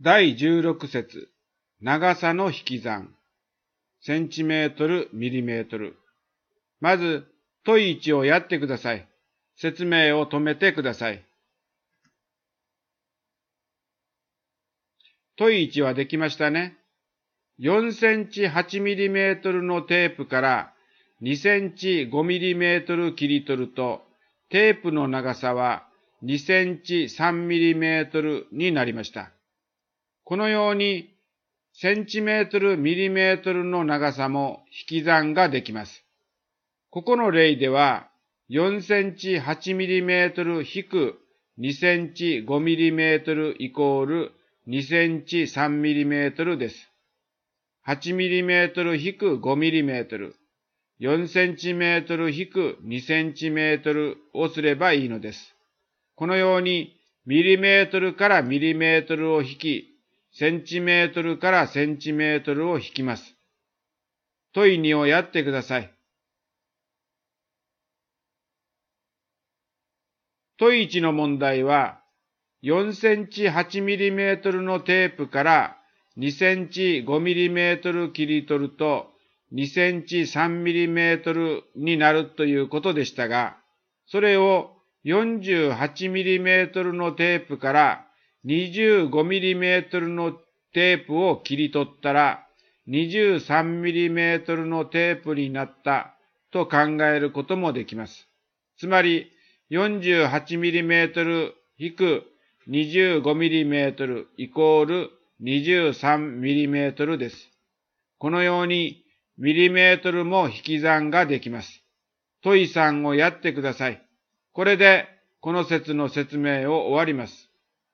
第16節、長さの引き算。センチメートル、ミリメートル。まず、問1をやってください。説明を止めてください。問1はできましたね。4センチ8ミリメートルのテープから2センチ5ミリメートル切り取ると、テープの長さは2センチ3ミリメートルになりました。このように、センチメートル、ミリメートルの長さも引き算ができます。ここの例では、4センチ8ミリメートル引く2センチ5ミリメートルイコール2センチ3ミリメートルです。8ミリメートル引く5ミリメートル、4センチメートル引く2センチメートルをすればいいのです。このように、ミリメートルからミリメートルを引き、センチメートルからセンチメートルを引きます。問2をやってください。問1の問題は、4センチ8ミリメートルのテープから2センチ5ミリメートル切り取ると2センチ3ミリメートルになるということでしたが、それを48ミリメートルのテープから25ミリメートルのテープを切り取ったら23ミリメートルのテープになったと考えることもできます。つまり48ミリメートル引く25ミリメートルイコール23ミリメートルです。このようにミリメートルも引き算ができます。問3をやってください。これでこの説の説明を終わります。